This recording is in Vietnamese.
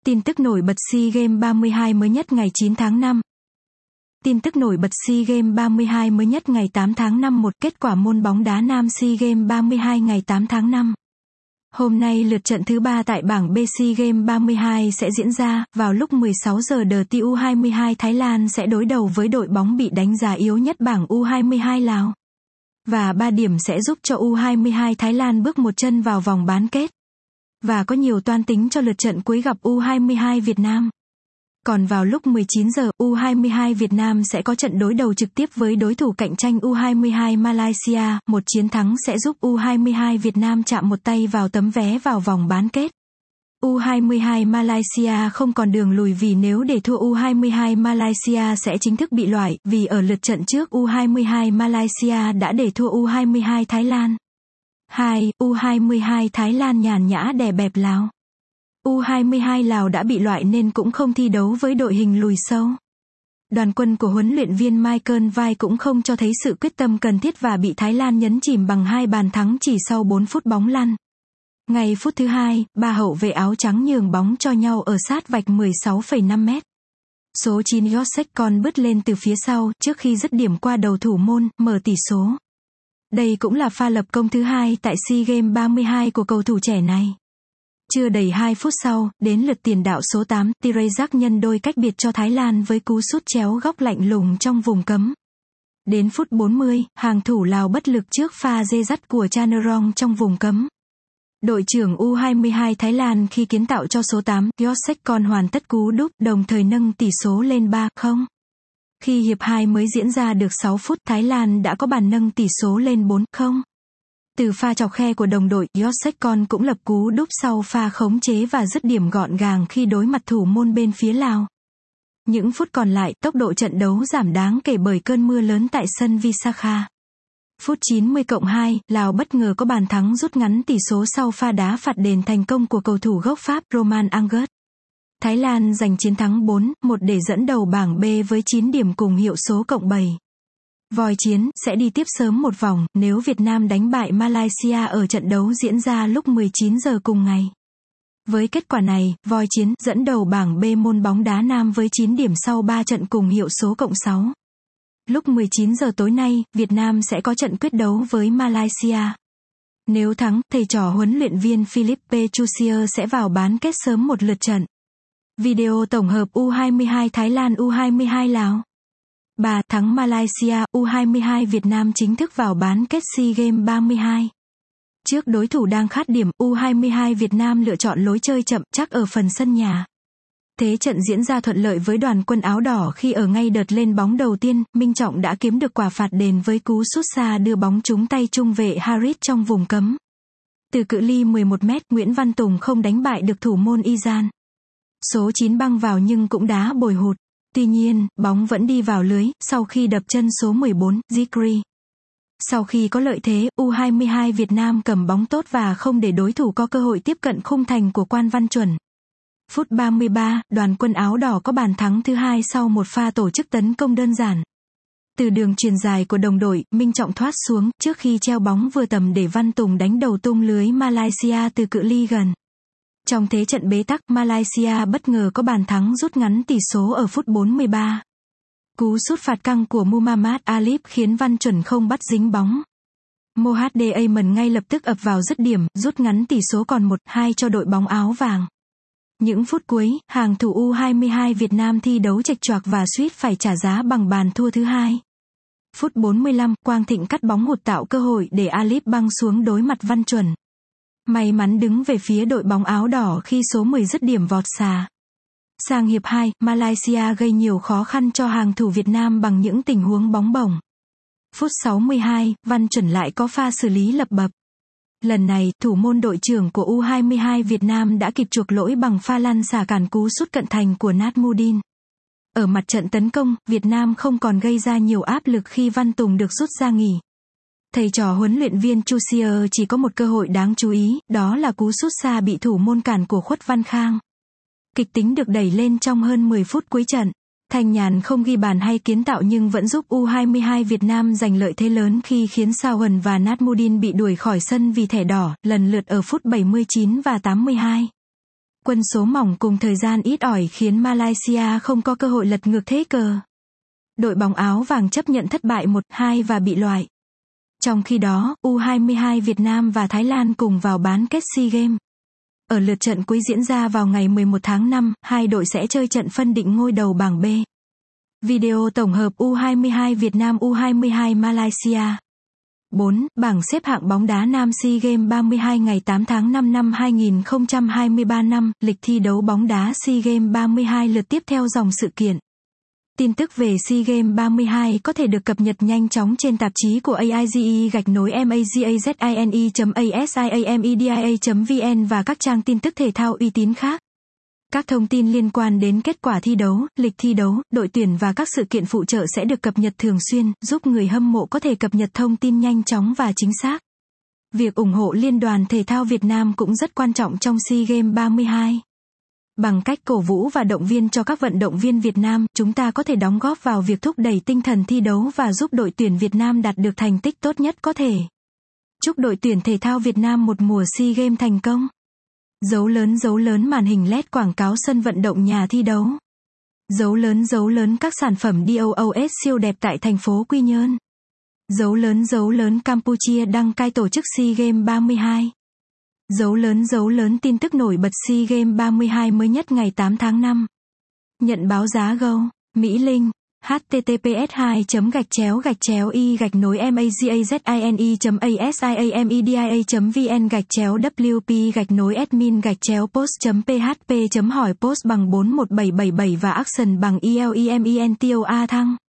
Tin tức nổi bật SEA Games 32 mới nhất ngày 9 tháng 5. Tin tức nổi bật SEA Games 32 mới nhất ngày 8 tháng 5. Một kết quả môn bóng đá nam SEA Games 32 ngày 8 tháng 5. Hôm nay lượt trận thứ 3 tại bảng B SEA Games 32 sẽ diễn ra, vào lúc 16 giờ DT U22 Thái Lan sẽ đối đầu với đội bóng bị đánh giá yếu nhất bảng U22 Lào. Và 3 điểm sẽ giúp cho U22 Thái Lan bước một chân vào vòng bán kết. Và có nhiều toan tính cho lượt trận cuối gặp U22 Việt Nam. Còn vào lúc 19 giờ, U22 Việt Nam sẽ có trận đối đầu trực tiếp với đối thủ cạnh tranh U22 Malaysia, một chiến thắng sẽ giúp U22 Việt Nam chạm một tay vào tấm vé vào vòng bán kết. U22 Malaysia không còn đường lùi vì nếu để thua U22 Malaysia sẽ chính thức bị loại, vì ở lượt trận trước U22 Malaysia đã để thua U22 Thái Lan. 2. U22 Thái Lan nhàn nhã đè bẹp Lào. U22 Lào đã bị loại nên cũng không thi đấu với đội hình lùi sâu. Đoàn quân của huấn luyện viên Michael Vai cũng không cho thấy sự quyết tâm cần thiết và bị Thái Lan nhấn chìm bằng 2 bàn thắng chỉ sau 4 phút bóng lăn. Ngay phút thứ 2, ba hậu vệ áo trắng nhường bóng cho nhau ở sát vạch 16,5 mét. Số 9 Yosek bứt lên từ phía sau trước khi dứt điểm qua đầu thủ môn, mở tỷ số. Đây cũng là pha lập công thứ 2 tại SEA Games 32 của cầu thủ trẻ này. Chưa đầy 2 phút sau, đến lượt tiền đạo số 8, Tirezak nhân đôi cách biệt cho Thái Lan với cú sút chéo góc lạnh lùng trong vùng cấm. Đến phút 40, hàng thủ Lào bất lực trước pha dê dắt của Chanerong trong vùng cấm. Đội trưởng U22 Thái Lan khi kiến tạo cho số 8, Yosek hoàn tất cú đúp, đồng thời nâng tỷ số lên 3-0. Khi hiệp 2 mới diễn ra được 6 phút, Thái Lan đã có bàn nâng tỷ số lên 4-0. Từ pha chọc khe của đồng đội, Yosek cũng lập cú đúp sau pha khống chế và dứt điểm gọn gàng khi đối mặt thủ môn bên phía Lào. Những phút còn lại, tốc độ trận đấu giảm đáng kể bởi cơn mưa lớn tại sân Visakha. Phút 90+2, Lào bất ngờ có bàn thắng rút ngắn tỷ số sau pha đá phạt đền thành công của cầu thủ gốc Pháp Romain Angus. Thái Lan giành chiến thắng 4-1 để dẫn đầu bảng B với 9 điểm cùng hiệu số +7. Voi chiến sẽ đi tiếp sớm một vòng nếu Việt Nam đánh bại Malaysia ở trận đấu diễn ra lúc 19 giờ cùng ngày. Với kết quả này, Voi chiến dẫn đầu bảng B môn bóng đá nam với 9 điểm sau 3 trận cùng hiệu số +6. Lúc 19 giờ tối nay, Việt Nam sẽ có trận quyết đấu với Malaysia. Nếu thắng, thầy trò huấn luyện viên Philippe Chusier sẽ vào bán kết sớm một lượt trận. Video tổng hợp U22 Thái Lan U22 Lào. 3. Thắng Malaysia, U22 Việt Nam chính thức vào bán kết SEA Games 32. Trước đối thủ đang khát điểm, U22 Việt Nam lựa chọn lối chơi chậm chắc ở phần sân nhà. Thế trận diễn ra thuận lợi với đoàn quân áo đỏ khi ở ngay đợt lên bóng đầu tiên, Minh Trọng đã kiếm được quả phạt đền với cú sút xa đưa bóng trúng tay trung vệ Harris trong vùng cấm. Từ cự ly 11 mét, Nguyễn Văn Tùng không đánh bại được thủ môn Izan. Số 9 băng vào nhưng cũng đá bồi hụt. Tuy nhiên, bóng vẫn đi vào lưới, sau khi đập chân số 14, Zikri. Sau khi có lợi thế, U22 Việt Nam cầm bóng tốt và không để đối thủ có cơ hội tiếp cận khung thành của Quan Văn Chuẩn. Phút 33, đoàn quân áo đỏ có bàn thắng thứ 2 sau một pha tổ chức tấn công đơn giản. Từ đường chuyền dài của đồng đội, Minh Trọng thoát xuống, trước khi treo bóng vừa tầm để Văn Tùng đánh đầu tung lưới Malaysia từ cự ly gần. Trong thế trận bế tắc, Malaysia bất ngờ có bàn thắng rút ngắn tỷ số ở phút 43. Cú sút phạt căng của Muhammad Alip khiến Văn Chuẩn không bắt dính bóng. Mohd Ayman ngay lập tức ập vào dứt điểm, rút ngắn tỷ số còn 1-2 cho đội bóng áo vàng. Những phút cuối, hàng thủ U22 Việt Nam thi đấu chệch choạc và suýt phải trả giá bằng bàn thua thứ 2. Phút 45, Quang Thịnh cắt bóng hụt tạo cơ hội để Alip băng xuống đối mặt Văn Chuẩn. May mắn đứng về phía đội bóng áo đỏ khi số 10 dứt điểm vọt xa. Sang hiệp 2, Malaysia gây nhiều khó khăn cho hàng thủ Việt Nam bằng những tình huống bóng bổng. Phút 62, Văn Chuẩn lại có pha xử lý lập bập. Lần này, thủ môn đội trưởng của U22 Việt Nam đã kịp chuộc lỗi bằng pha lăn xả cản cú sút cận thành của Natmuddin. Ở mặt trận tấn công, Việt Nam không còn gây ra nhiều áp lực khi Văn Tùng được rút ra nghỉ. Thầy trò huấn luyện viên Chusier chỉ có một cơ hội đáng chú ý, đó là cú sút xa bị thủ môn cản của Khuất Văn Khang. Kịch tính được đẩy lên trong hơn 10 phút cuối trận. Thanh Nhàn không ghi bàn hay kiến tạo nhưng vẫn giúp U22 Việt Nam giành lợi thế lớn khi khiến Sao Hần và Natmuddin bị đuổi khỏi sân vì thẻ đỏ, lần lượt ở phút 79 và 82. Quân số mỏng cùng thời gian ít ỏi khiến Malaysia không có cơ hội lật ngược thế cờ. Đội bóng áo vàng chấp nhận thất bại 1-2 và bị loại. Trong khi đó, U22 Việt Nam và Thái Lan cùng vào bán kết SEA Games. Ở lượt trận cuối diễn ra vào ngày 11 tháng 5, hai đội sẽ chơi trận phân định ngôi đầu bảng B. Video tổng hợp U22 Việt Nam U22 Malaysia. 4. Bảng xếp hạng bóng đá nam SEA Games 32 ngày 8 tháng 5 năm 2023 năm, lịch thi đấu bóng đá SEA Games 32 lượt tiếp theo dòng sự kiện. Tin tức về SEA Games 32 có thể được cập nhật nhanh chóng trên tạp chí của AIGE-magazine.asiamedia.vn và các trang tin tức thể thao uy tín khác. Các thông tin liên quan đến kết quả thi đấu, lịch thi đấu, đội tuyển và các sự kiện phụ trợ sẽ được cập nhật thường xuyên, giúp người hâm mộ có thể cập nhật thông tin nhanh chóng và chính xác. Việc ủng hộ Liên đoàn Thể thao Việt Nam cũng rất quan trọng trong SEA Games 32. Bằng cách cổ vũ và động viên cho các vận động viên Việt Nam, chúng ta có thể đóng góp vào việc thúc đẩy tinh thần thi đấu và giúp đội tuyển Việt Nam đạt được thành tích tốt nhất có thể. Chúc đội tuyển thể thao Việt Nam một mùa SEA Games thành công. Dấu lớn màn hình LED quảng cáo sân vận động nhà thi đấu. Dấu lớn các sản phẩm DOOS siêu đẹp tại thành phố Quy Nhơn. Dấu lớn Campuchia đăng cai tổ chức SEA Games 32. Dấu lớn tin tức nổi bật SEA Games 32 mới nhất ngày 8 tháng 5. Nhận báo giá Go, Mỹ Linh, https://i-magazine.asiamedia.vn/wp-admin-post.php hỏi post bằng 41777 và action bằng ELEMENTOA thăng.